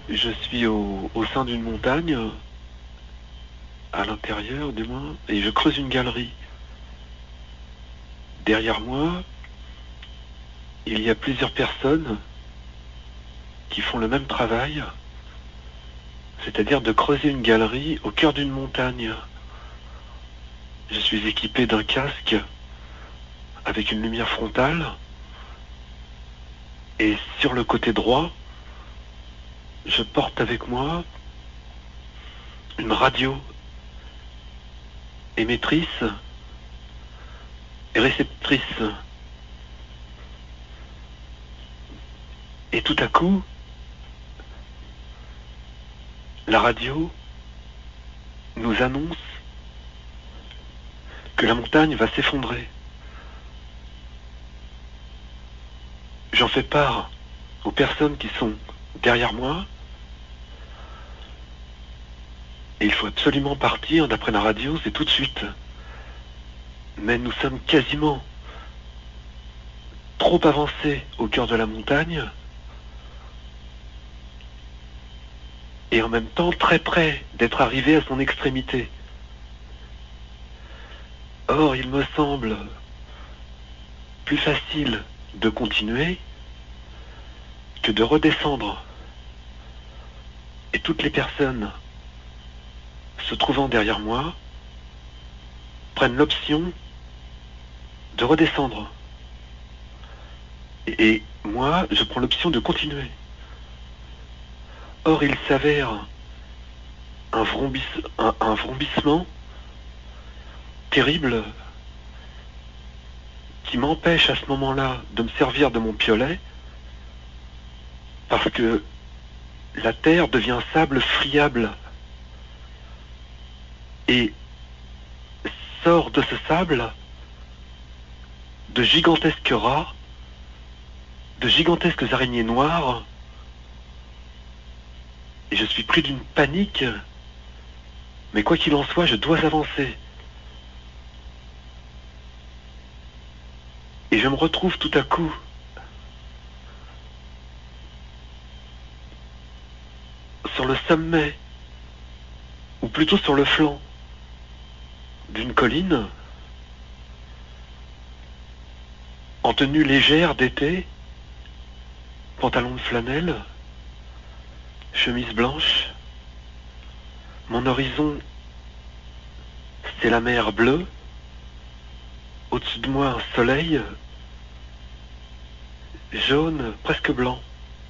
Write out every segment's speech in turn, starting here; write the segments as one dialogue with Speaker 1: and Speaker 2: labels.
Speaker 1: Je suis au sein d'une montagne, à l'intérieur du moins, et je creuse une galerie. Derrière moi, il y a plusieurs personnes qui font le même travail, c'est-à-dire de creuser une galerie au cœur d'une montagne. Je suis équipé d'un casque avec une lumière frontale, et sur le côté droit, je porte avec moi une radio émettrice et réceptrice. Et tout à coup, la radio nous annonce que la montagne va s'effondrer. J'en fais part aux personnes qui sont derrière moi. Et il faut absolument partir, d'après la radio, c'est tout de suite. Mais nous sommes quasiment trop avancés au cœur de la montagne, et en même temps très près d'être arrivés à son extrémité. Or, il me semble plus facile de continuer que de redescendre. Et toutes les personnes se trouvant derrière moi prennent l'option de redescendre. Et moi, je prends l'option de continuer. Or, il s'avère un vrombissement terrible qui m'empêche à ce moment-là de me servir de mon piolet, parce que la terre devient sable friable et sort de ce sable de gigantesques rats, de gigantesques araignées noires, et je suis pris d'une panique, mais quoi qu'il en soit, je dois avancer. Et je me retrouve tout à coup sur le sommet, ou plutôt sur le flanc d'une colline, en tenue légère d'été, pantalon de flanelle, chemise blanche. Mon horizon, c'est la mer bleue. Au-dessus de moi, un soleil jaune, presque blanc.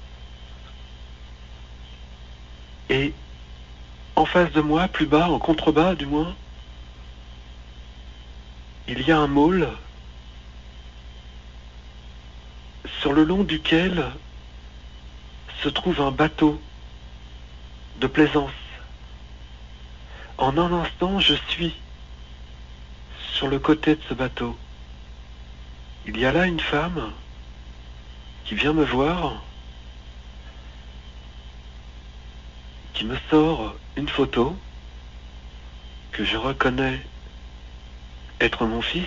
Speaker 1: Et en face de moi, plus bas, en contrebas du moins, il y a un môle sur le long duquel se trouve un bateau de plaisance. En un instant, je suis sur le côté de ce bateau. Il y a là une femme qui vient me voir, qui me sort une photo que je reconnais être mon fils,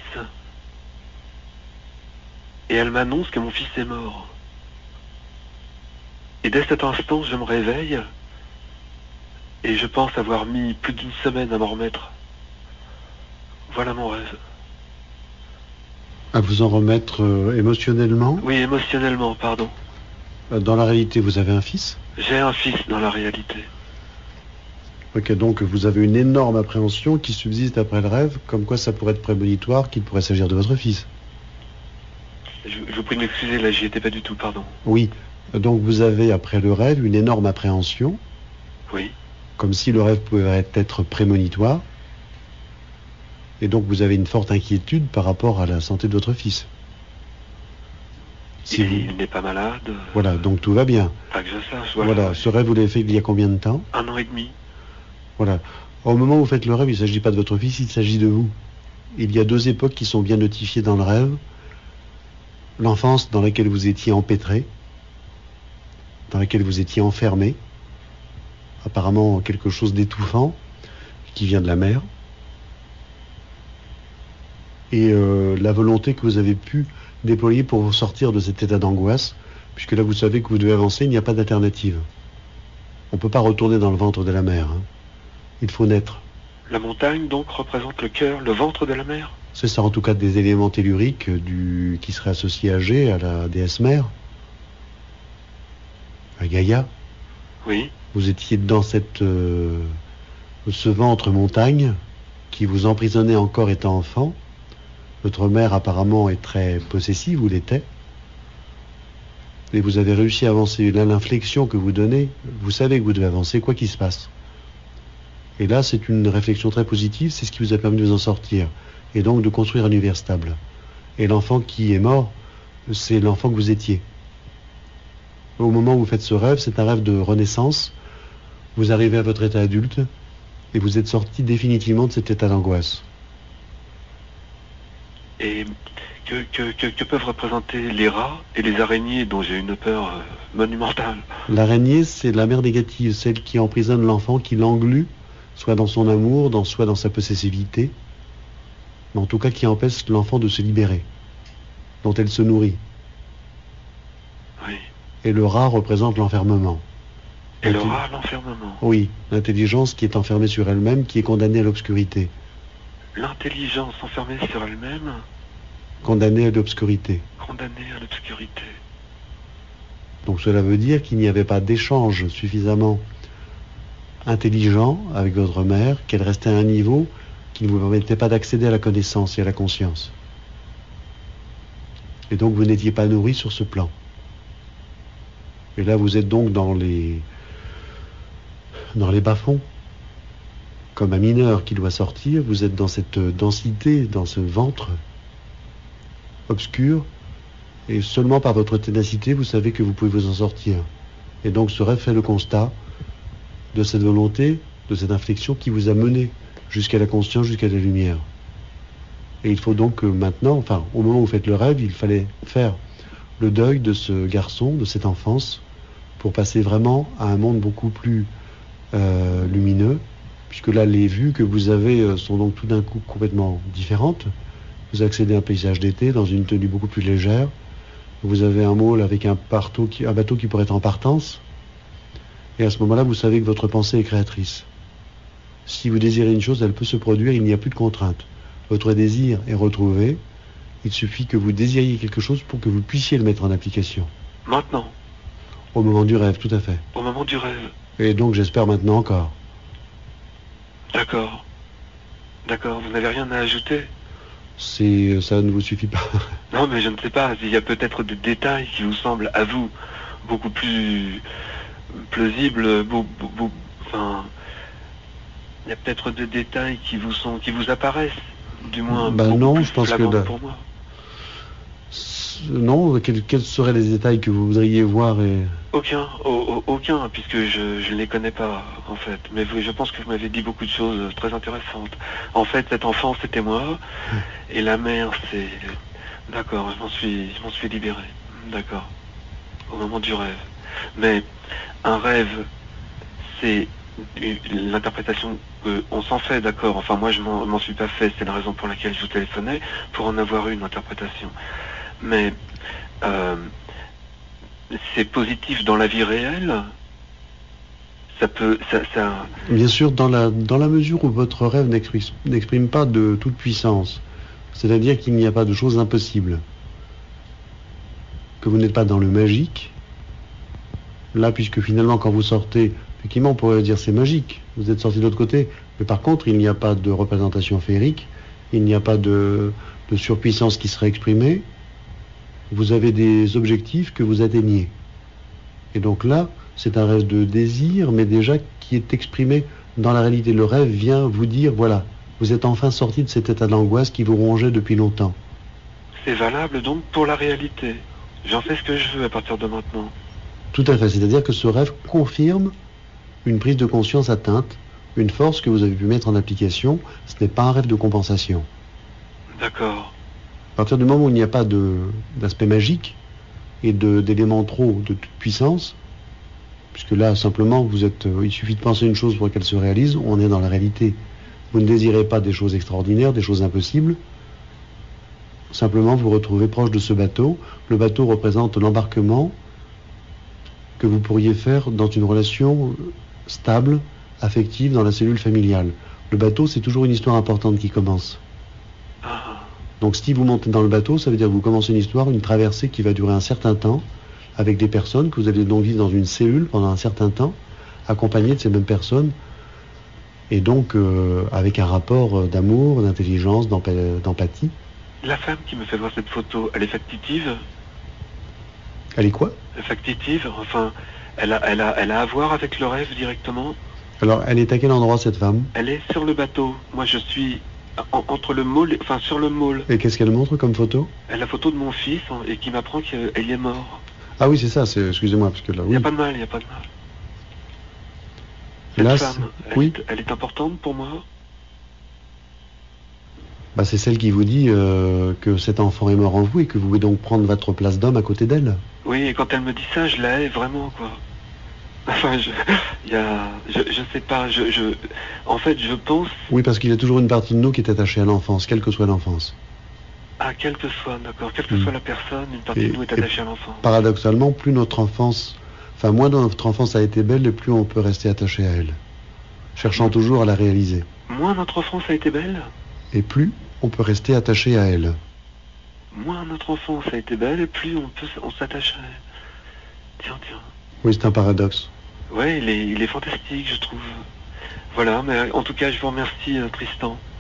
Speaker 1: et elle m'annonce que mon fils est mort. Et dès cet instant, je me réveille, et je pense avoir mis plus d'une semaine à m'en remettre. Voilà mon rêve.
Speaker 2: À vous en remettre émotionnellement?
Speaker 1: Oui, émotionnellement, pardon.
Speaker 2: Dans la réalité, vous avez un fils?
Speaker 1: J'ai un fils dans la réalité.
Speaker 2: Ok, donc vous avez une énorme appréhension qui subsiste après le rêve, comme quoi ça pourrait être prémonitoire, qu'il pourrait s'agir de votre fils.
Speaker 1: Je vous prie de m'excuser, là, j'y étais pas du tout, pardon.
Speaker 2: Oui, donc vous avez, après le rêve, une énorme appréhension.
Speaker 1: Oui.
Speaker 2: Comme si le rêve pouvait être prémonitoire. Et donc vous avez une forte inquiétude par rapport à la santé de votre fils.
Speaker 1: Si il n'est pas malade.
Speaker 2: Voilà, donc tout va bien.
Speaker 1: Pas que je sache.
Speaker 2: Voilà, ce rêve, vous l'avez fait il y a combien de temps?
Speaker 1: 1 an et demi.
Speaker 2: Voilà. Au moment où vous faites le rêve, il ne s'agit pas de votre fils, il s'agit de vous. Il y a 2 époques qui sont bien notifiées dans le rêve. L'enfance dans laquelle vous étiez empêtré, dans laquelle vous étiez enfermé, apparemment quelque chose d'étouffant, qui vient de la mer, et la volonté que vous avez pu déployer pour vous sortir de cet état d'angoisse, puisque là vous savez que vous devez avancer, il n'y a pas d'alternative. On ne peut pas retourner dans le ventre de la mer. Hein. Il faut naître.
Speaker 1: La montagne, donc, représente le cœur, le ventre de la mer?
Speaker 2: C'est ça, en tout cas, des éléments telluriques qui seraient associés à Gé, à la déesse mère, à Gaïa.
Speaker 1: Oui.
Speaker 2: Vous étiez dans ce ventre montagne qui vous emprisonnait encore étant enfant. Votre mère, apparemment, est très possessive, ou l'était. Et vous avez réussi à avancer. Là, l'inflexion que vous donnez, vous savez que vous devez avancer, quoi qu'il se passe. Et là, c'est une réflexion très positive, c'est ce qui vous a permis de vous en sortir. Et donc de construire un univers stable. Et l'enfant qui est mort, c'est l'enfant que vous étiez. Au moment où vous faites ce rêve, c'est un rêve de renaissance. Vous arrivez à votre état adulte, et vous êtes sorti définitivement de cet état d'angoisse.
Speaker 1: Et que peuvent représenter les rats et les araignées dont j'ai une peur monumentale?
Speaker 2: L'araignée, c'est la mère négative, celle qui emprisonne l'enfant, qui l'englue, soit dans son amour, soit dans sa possessivité, mais en tout cas qui empêche l'enfant de se libérer, dont elle se nourrit.
Speaker 1: Oui.
Speaker 2: Et le rat représente l'enfermement.
Speaker 1: Et le rat, l'enfermement?
Speaker 2: Oui, l'intelligence qui est enfermée sur elle-même, qui est condamnée à l'obscurité.
Speaker 1: L'intelligence enfermée sur elle-même?
Speaker 2: Condamnée à l'obscurité.
Speaker 1: Condamnée à l'obscurité.
Speaker 2: Donc cela veut dire qu'il n'y avait pas d'échange suffisamment intelligent avec votre mère, qu'elle restait à un niveau qui ne vous permettait pas d'accéder à la connaissance et à la conscience. Et donc vous n'étiez pas nourri sur ce plan. Et là vous êtes donc dans les bas-fonds. Comme un mineur qui doit sortir, vous êtes dans cette densité, dans ce ventre obscur, et seulement par votre ténacité, vous savez que vous pouvez vous en sortir. Et donc ce rêve fait le constat de cette volonté, de cette inflexion qui vous a mené jusqu'à la conscience, jusqu'à la lumière. Et il faut donc que maintenant, enfin, au moment où vous faites le rêve, il fallait faire le deuil de ce garçon, de cette enfance, pour passer vraiment à un monde beaucoup plus lumineux, puisque là, les vues que vous avez sont donc tout d'un coup complètement différentes. Vous accédez à un paysage d'été dans une tenue beaucoup plus légère. Vous avez un môle avec un bateau qui pourrait être en partance. Et à ce moment-là, vous savez que votre pensée est créatrice. Si vous désirez une chose, elle peut se produire, il n'y a plus de contrainte. Votre désir est retrouvé. Il suffit que vous désiriez quelque chose pour que vous puissiez le mettre en application.
Speaker 1: Maintenant?
Speaker 2: Au moment du rêve, tout à fait.
Speaker 1: Au moment du rêve?
Speaker 2: Et donc, j'espère maintenant encore.
Speaker 1: D'accord. D'accord, vous n'avez rien à ajouter?
Speaker 2: Ça ne vous suffit pas.
Speaker 1: Non, mais je ne sais pas. Il y a peut-être des détails qui vous semblent, à vous, beaucoup plus plausibles, enfin... Il y a peut-être des détails qui vous apparaissent, du moins beaucoup
Speaker 2: non,
Speaker 1: plus
Speaker 2: je pense
Speaker 1: flagrants pour moi.
Speaker 2: Non, quels seraient les détails que vous voudriez voir
Speaker 1: Aucun, puisque je ne les connais pas, en fait. Mais je pense que vous m'avez dit beaucoup de choses très intéressantes. En fait, cet enfant, c'était moi, et la mère, c'est... D'accord, je m'en suis libéré. D'accord. Au moment du rêve. Mais un rêve, c'est l'interprétation qu'on s'en fait, d'accord. Enfin, moi, je m'en suis pas fait. C'est la raison pour laquelle je vous téléphonais, pour en avoir une interprétation. Mais c'est positif dans la vie réelle. Ça peut... Ça...
Speaker 2: Bien sûr, dans la mesure où votre rêve n'exprime pas de toute puissance. C'est-à-dire qu'il n'y a pas de choses impossibles. Que vous n'êtes pas dans le magique. Là, puisque finalement, quand vous sortez, effectivement, on pourrait dire c'est magique. Vous êtes sorti de l'autre côté. Mais par contre, il n'y a pas de représentation féerique. Il n'y a pas de surpuissance qui serait exprimée. Vous avez des objectifs que vous atteignez. Et donc là, c'est un rêve de désir, mais déjà qui est exprimé dans la réalité. Le rêve vient vous dire, voilà, vous êtes enfin sorti de cet état d'angoisse qui vous rongeait depuis longtemps.
Speaker 1: C'est valable donc pour la réalité. J'en fais ce que je veux à partir de maintenant.
Speaker 2: Tout à fait, c'est-à-dire que ce rêve confirme une prise de conscience atteinte, une force que vous avez pu mettre en application. Ce n'est pas un rêve de compensation.
Speaker 1: D'accord.
Speaker 2: À partir du moment où il n'y a pas d'aspect magique et d'éléments trop de toute puissance, puisque là, simplement, il suffit de penser une chose pour qu'elle se réalise, on est dans la réalité. Vous ne désirez pas des choses extraordinaires, des choses impossibles. Simplement, vous vous retrouvez proche de ce bateau. Le bateau représente l'embarquement que vous pourriez faire dans une relation stable, affective, dans la cellule familiale. Le bateau, c'est toujours une histoire importante qui commence.
Speaker 1: Ah,
Speaker 2: Donc si vous montez dans le bateau, ça veut dire que vous commencez une histoire, une traversée qui va durer un certain temps, avec des personnes que vous allez donc vivre dans une cellule pendant un certain temps, accompagnées de ces mêmes personnes, et donc avec un rapport d'amour, d'intelligence, d'empathie.
Speaker 1: la femme qui me fait voir cette photo, elle est factitive?
Speaker 2: Elle est quoi?
Speaker 1: Factitive, enfin, elle a à voir avec le rêve directement?
Speaker 2: Alors, elle est à quel endroit, cette femme?
Speaker 1: Elle est sur le bateau. Moi, je suis entre le môle, enfin sur le môle.
Speaker 2: Et qu'est-ce qu'elle montre comme photo?
Speaker 1: Elle a la photo de mon fils et qui m'apprend qu'elle y est mort.
Speaker 2: Ah oui, c'est ça, excusez-moi, parce que là,
Speaker 1: Il n'y
Speaker 2: oui.
Speaker 1: a pas de mal, il n'y a pas de mal. Cette
Speaker 2: Là,
Speaker 1: femme,
Speaker 2: oui.
Speaker 1: elle est importante pour moi?
Speaker 2: Bah, c'est celle qui vous dit que cet enfant est mort en vous et que vous pouvez donc prendre votre place d'homme à côté d'elle.
Speaker 1: Oui, et quand elle me dit ça, je la hais vraiment, quoi. Enfin, je sais pas, en fait, je pense,
Speaker 2: Oui, parce qu'il y a toujours une partie de nous qui est attachée à l'enfance, quelle que soit l'enfance.
Speaker 1: à quelle que soit, d'accord, quelle que
Speaker 2: Mm.
Speaker 1: soit la personne, une partie de nous est
Speaker 2: Et
Speaker 1: attachée à l'enfant.
Speaker 2: paradoxalement, plus notre enfance, enfin moins notre enfance a été belle, et plus on peut rester attaché à elle, cherchant toujours à la réaliser.
Speaker 1: Moins notre enfance a été belle,
Speaker 2: Et plus on peut rester attaché à elle.
Speaker 1: moins notre enfance a été belle, et plus on s'attache à elle. Tiens, tiens.
Speaker 2: Oui, c'est un paradoxe.
Speaker 1: Ouais, il est fantastique, je trouve. Voilà, mais en tout cas, je vous remercie, Tristan.